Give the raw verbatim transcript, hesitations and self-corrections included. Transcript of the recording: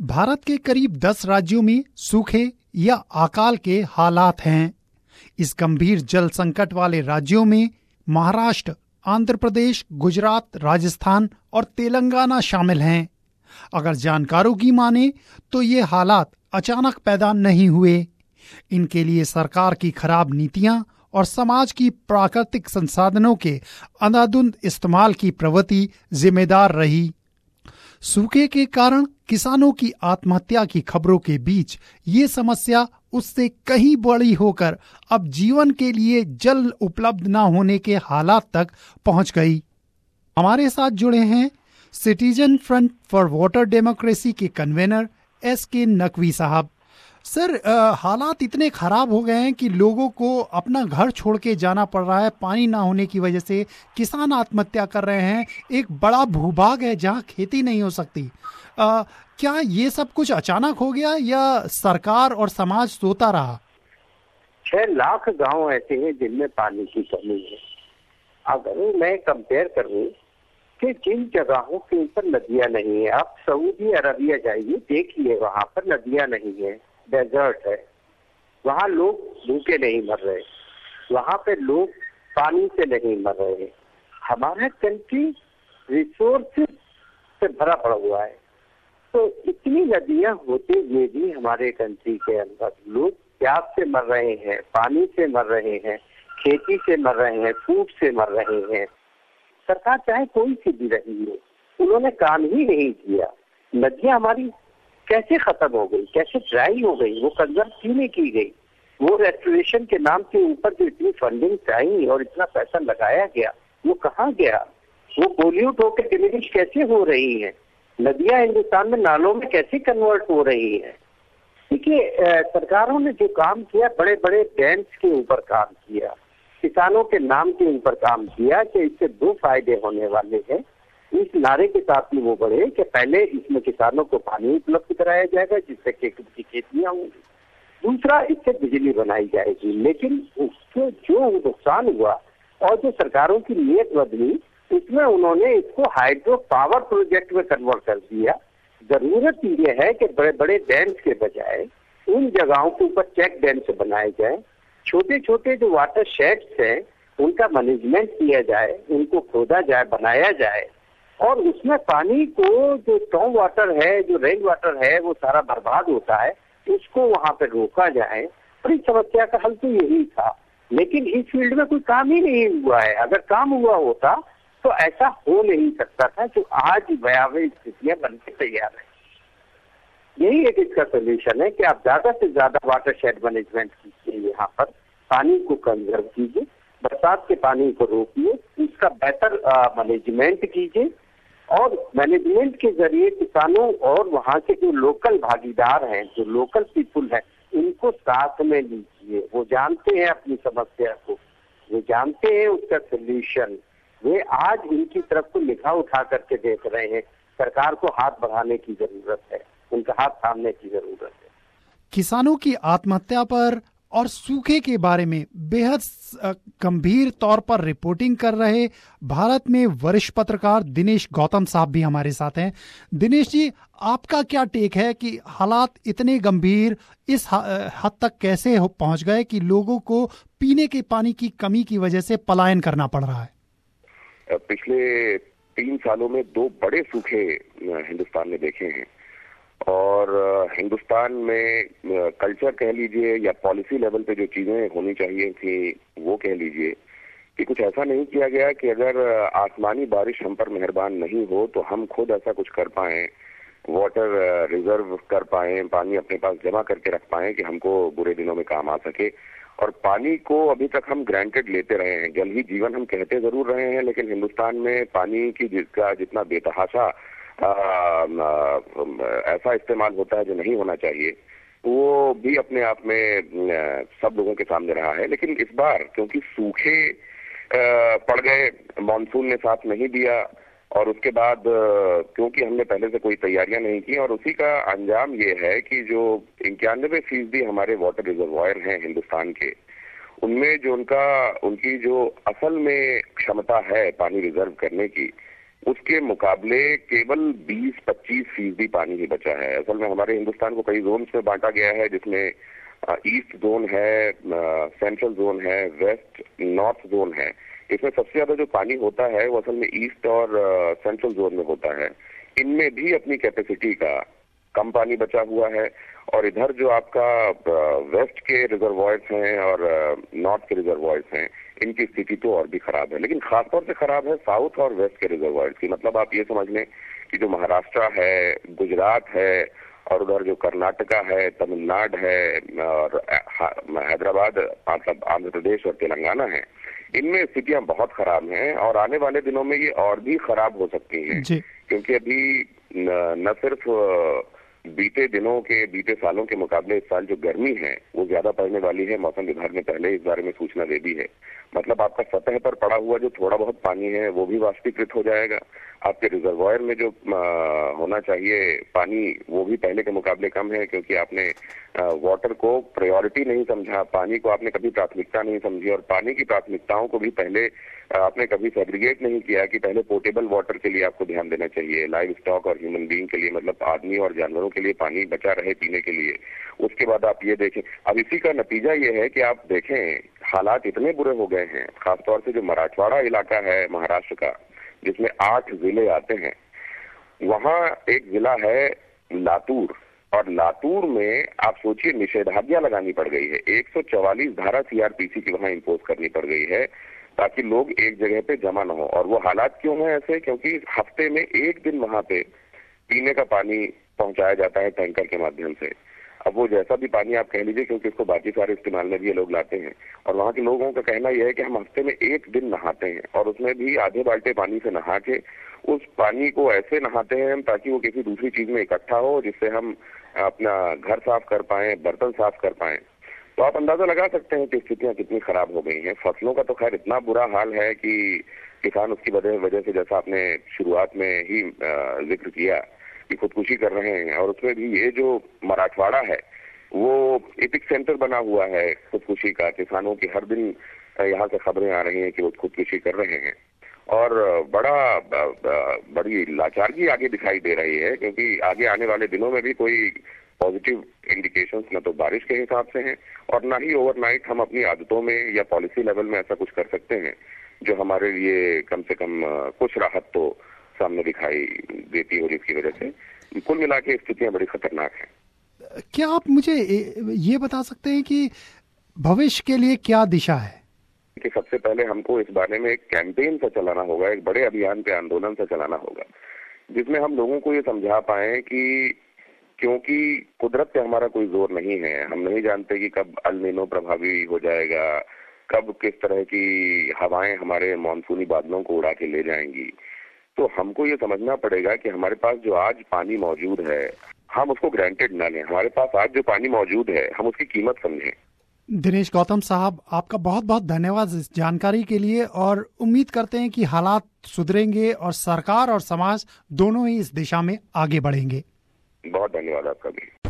भारत के करीब दस राज्यों में सूखे या अकाल के हालात हैं। इस गंभीर जल संकट वाले राज्यों में महाराष्ट्र, आंध्र प्रदेश, गुजरात, राजस्थान और तेलंगाना शामिल हैं। अगर जानकारों की माने तो ये हालात अचानक पैदा नहीं हुए। इनके लिए सरकार की खराब नीतियां और समाज की प्राकृतिक संसाधनों के अंधाधुंध इस्तेमाल की प्रवृत्ति जिम्मेदार रही। सूखे के कारण किसानों की आत्महत्या की खबरों के बीच ये समस्या उससे कहीं बड़ी होकर अब जीवन के लिए जल उपलब्ध न होने के हालात तक पहुंच गई। हमारे साथ जुड़े हैं citizen front for water democracy के कन्वेनर एस के नकवी साहब। सर, आ, हालात इतने खराब हो गए हैं कि लोगों को अपना घर छोड़ के जाना पड़ रहा है। पानी ना होने की वजह से किसान आत्महत्या कर रहे हैं। एक बड़ा भूभाग है जहां खेती नहीं हो सकती। आ, क्या ये सब कुछ अचानक हो गया या सरकार और समाज सोता रहा? छह लाख गांव ऐसे हैं जिनमें पानी की कमी है। अगर मैं कंपेयर करूं कि जिन जगहों के ऊपर नदियां नहीं है, आप सऊदी अरबिया जाइए, देखिए वहां पर नदियां नहीं है, डेजर्ट है, वहां लोग भूखे नहीं मर रहे, वहां पे लोग पानी से नहीं मर रहे। हमारा कंट्री रिसोर्सेज से भरा पड़ा हुआ है, तो इतनी नदियां होते हुए भी हमारे कंट्री के अंदर लोग प्यास से मर रहे हैं, पानी से मर रहे हैं, खेती से मर रहे हैं, फूड से मर रहे हैं। सरकार चाहे कोई सी भी रही हो, उन्होंने काम ही नहीं किया। नदियां हमारी कैसे खत्म हो गई, कैसे ड्राई हो गई, वो कंजर्व क्यों नहीं की गई? वो रेस्टोरेशन के नाम के ऊपर जो इतनी फंडिंग चाहिए और इतना पैसा लगाया गया, वो कहाँ गया? वो पोल्यूट होकर डिमिनिश कैसे हो रही है? नदियां हिंदुस्तान में नालों में कैसे कन्वर्ट हो रही है? देखिए, सरकारों ने जो काम किया, बड़े बड़े डैम्स के ऊपर काम किया, किसानों के नाम के ऊपर काम किया कि इससे दो फायदे होने वाले हैं। इस नारे के साथ ही वो बढ़े कि पहले इसमें किसानों को पानी उपलब्ध कराया जाएगा जिससे की खेतियां होंगी, दूसरा इससे बिजली बनाई जाएगी। लेकिन उससे जो नुकसान हुआ और जो सरकारों की नीयत बदली, उसमें उन्होंने इसको हाइड्रो पावर प्रोजेक्ट में कन्वर्ट कर दिया। जरूरत ये है कि बड़े बड़े डैम्स के बजाय उन जगहों के ऊपर चेक डैम्स बनाए जाए, छोटे छोटे जो वाटर शेड्स हैं उनका मैनेजमेंट किया जाए, उनको खोदा जाए, बनाया जाए और उसमें पानी को, जो स्टॉर्म वाटर है, जो रेन वाटर है, वो सारा बर्बाद होता है, उसको वहां पे रोका जाए। और इस समस्या का हल तो यही था, लेकिन इस फील्ड में कोई काम ही नहीं हुआ है। अगर काम हुआ होता तो ऐसा हो नहीं सकता था जो आज भयावह स्थितियां बनके तैयार है। यही एक इसका सोल्यूशन है कि आप ज्यादा से ज्यादा वाटर शेड मैनेजमेंट कीजिए, यहाँ पर पानी को कंजर्व कीजिए, बरसात के पानी को रोकिए, उसका बेहतर मैनेजमेंट कीजिए और मैनेजमेंट के जरिए किसानों और वहाँ के जो लोकल भागीदार हैं, जो लोकल पीपुल हैं, उनको साथ में लीजिए। वो जानते हैं अपनी समस्या को, वो जानते हैं उसका सोल्यूशन। वे आज इनकी तरफ को निगाह उठा करके देख रहे हैं। सरकार को हाथ बढ़ाने की जरूरत है, उनका हाथ थामने की जरूरत है। किसानों की आत्महत्या पर और सूखे के बारे में बेहद गंभीर तौर पर रिपोर्टिंग कर रहे भारत में वरिष्ठ पत्रकार दिनेश गौतम साहब भी हमारे साथ हैं। दिनेश जी, आपका क्या टेक है कि हालात इतने गंभीर इस हद तक कैसे पहुंच गए कि लोगों को पीने के पानी की कमी की वजह से पलायन करना पड़ रहा है? पिछले तीन सालों में दो बड़े सूखे हिंदुस्तान ने देखे हैं और हिंदुस्तान में कल्चर कह लीजिए या पॉलिसी लेवल पे जो चीजें होनी चाहिए थी वो कह लीजिए कि कुछ ऐसा नहीं किया गया कि अगर आसमानी बारिश हम पर मेहरबान नहीं हो तो हम खुद ऐसा कुछ कर पाएं, वाटर रिजर्व कर पाएं, पानी अपने पास जमा करके रख पाएं कि हमको बुरे दिनों में काम आ सके। और पानी को अभी तक हम ग्रांटेड लेते रहे हैं। जल ही जीवन हम कहते जरूर रहे हैं, लेकिन हिंदुस्तान में पानी की जिसका जितना बेतहाशा आ, आ, ऐसा इस्तेमाल होता है जो नहीं होना चाहिए, वो भी अपने आप में आ, सब लोगों के सामने रहा है। लेकिन इस बार क्योंकि सूखे आ, पड़ गए, मानसून ने साथ नहीं दिया और उसके बाद क्योंकि हमने पहले से कोई तैयारियां नहीं की और उसी का अंजाम ये है कि जो इक्यानवे फीसदी हमारे वाटर रिजर्वायर हैं हिंदुस्तान के, उनमें जो उनका उनकी जो असल में क्षमता है पानी रिजर्व करने की, उसके मुकाबले केवल बीस पच्चीस फीसदी पानी ही बचा है। असल में हमारे हिंदुस्तान को कई जोन में बांटा गया है, जिसमें ईस्ट जोन है, सेंट्रल जोन है, वेस्ट नॉर्थ जोन है। इसमें सबसे ज्यादा जो पानी होता है वो असल में ईस्ट और सेंट्रल जोन में होता है। इनमें भी अपनी कैपेसिटी का कम पानी बचा हुआ है, और इधर जो आपका वेस्ट के रिजर्वॉयर्स हैं और नॉर्थ के रिजर्वॉयर्स हैं, इनकी स्थिति तो और भी खराब है। लेकिन खासतौर से खराब है साउथ और वेस्ट के रिजर्वॉयर्स की। मतलब आप ये समझ लें कि जो महाराष्ट्र है, गुजरात है, और उधर जो कर्नाटका है, तमिलनाडु है, और हैदराबाद मतलब आंध्र प्रदेश और तेलंगाना है, इनमें स्थितियां बहुत खराब हैं और आने वाले दिनों में ये और भी खराब हो सकती हैं। क्योंकि अभी न, न सिर्फ बीते दिनों के बीते सालों के मुकाबले इस साल जो गर्मी है वो ज्यादा पड़ने वाली है। मौसम विभाग ने पहले इस बारे में सूचना दे दी है। मतलब आपका सतह पर पड़ा हुआ जो थोड़ा बहुत पानी है वो भी वाष्पीकृत हो जाएगा। आपके रिजर्वॉयर में जो आ, होना चाहिए पानी वो भी पहले के मुकाबले कम है, क्योंकि आपने आ, वाटर को प्रायोरिटी नहीं समझा, पानी को आपने कभी प्राथमिकता नहीं समझी, और पानी की प्राथमिकताओं को भी पहले आपने कभी सेग्रीगेट नहीं किया कि पहले पोर्टेबल वाटर के लिए आपको ध्यान देना चाहिए, लाइव स्टॉक और ह्यूमन बीइंग के लिए, मतलब आदमी और जानवरों के लिए पानी बचा रहे पीने के लिए। उसके बाद आप ये देखें, अब इसी का नतीजा ये है कि आप देखें हालात इतने बुरे हो गए हैं। खासतौर से जो मराठवाड़ा इलाका है महाराष्ट्र का, जिसमें आठ जिले आते हैं, वहाँ एक जिला है लातूर, और लातूर में आप सोचिए निषेधाज्ञा लगानी पड़ गई है। एक सौ चौवालीस धारा सीआरपीसी की वहाँ इम्पोज करनी पड़ गई है ताकि लोग एक जगह पे जमा न हो। और वो हालात क्यों है ऐसे? क्योंकि हफ्ते में एक दिन वहाँ पे पीने का पानी पहुंचाया जाता है टैंकर के माध्यम से। अब वो जैसा भी पानी आप कह लीजिए, क्योंकि इसको बाकी सारे इस्तेमाल में भी ये लोग लाते हैं, और वहाँ के लोगों का कहना यह है कि हम हफ्ते में एक दिन नहाते हैं, और उसमें भी आधे बाल्टे पानी से नहा के उस पानी को ऐसे नहाते हैं हम ताकि वो किसी दूसरी चीज में इकट्ठा हो, जिससे हम अपना घर साफ कर पाए, बर्तन साफ कर पाए। तो आप अंदाजा लगा सकते हैं कि स्थितियां कितनी खराब हो गई हैं। फसलों का तो खैर इतना बुरा हाल है कि किसान उसकी वजह से, जैसा आपने शुरुआत में ही जिक्र किया, कि खुदकुशी कर रहे हैं। और उसमें भी ये जो मराठवाड़ा है वो एपिक सेंटर बना हुआ है खुदकुशी का। किसानों की हर दिन यहाँ से खबरें आ रही हैं कि वो खुदकुशी कर रहे हैं, और बड़ा बड़ी लाचारगी आगे दिखाई दे रही है, क्योंकि आगे आने वाले दिनों में भी कोई पॉजिटिव इंडिकेशंस न तो बारिश के हिसाब से हैं, और ना ही ओवरनाइट हम अपनी आदतों में या पॉलिसी लेवल में ऐसा कुछ कर सकते हैं जो हमारे लिए कम से कम कुछ राहत तो सामने दिखाई देती हो, जिसकी वजह से कुल मिला के स्थितियां बड़ी खतरनाक हैं। क्या आप मुझे ये बता सकते हैं कि भविष्य के लिए क्या दिशा है? कि सबसे पहले हमको इस बारे में एक कैंपेन सा चलाना होगा, एक बड़े अभियान पे आंदोलन सा चलाना होगा, जिसमें हम लोगों को ये समझा पाए कि क्योंकि कुदरत पे हमारा कोई जोर नहीं है, हम नहीं जानते कि कब अल नीनो प्रभावी हो जाएगा, कब किस तरह की हवाएं हमारे मानसूनी बादलों को उड़ा के ले जाएंगी। तो हमको ये समझना पड़ेगा कि हमारे पास जो आज पानी मौजूद है हम उसको ग्रांटेड ना लें। हमारे पास आज जो पानी मौजूद है हम उसकी कीमत समझें। दिनेश गौतम साहब, आपका बहुत बहुत धन्यवाद इस जानकारी के लिए, और उम्मीद करते हैं कि हालात सुधरेंगे और सरकार और समाज दोनों ही इस दिशा में आगे बढ़ेंगे। बहुत धन्यवाद आपका भी।